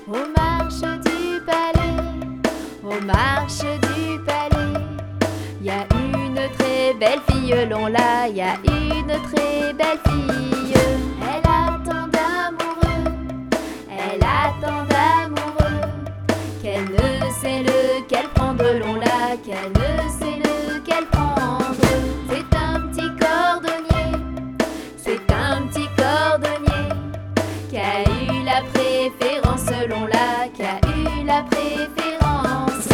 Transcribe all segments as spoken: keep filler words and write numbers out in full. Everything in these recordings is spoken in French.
Aux marches du palais, aux marches du palais, y a une très belle fille, l'on là, y a une très belle fille. Elle a tant d'amoureux, elle a tant d'amoureux, qu'elle ne sait lequel prendre, l'on là, qu'elle ne sait lequel prendre. C'est un petit cordonnier, c'est un petit cordonnier, qui a eu la préférence, l'on là, qui a eu la préférence.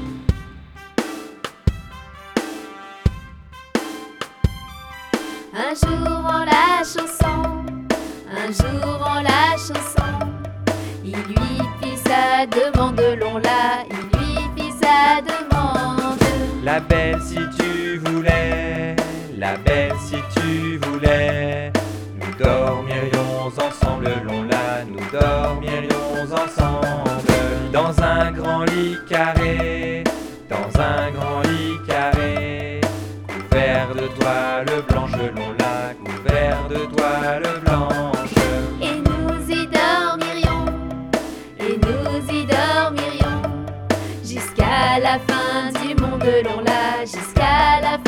Un jour en la chaussant, un jour en la chaussant, il lui fit sa demande, l'on là, il lui fit sa demande. La belle si tu voulais, la belle si tu voulais, nous dormirions ensemble, l'on là, nous dormirions ensemble. Dans un grand lit carré, dans un grand lit carré, couvert de toile blanche, l'on là, couvert de toile blanche. Et nous y dormirions, et nous y dormirions, jusqu'à la fin du monde, l'on là, jusqu'à la fin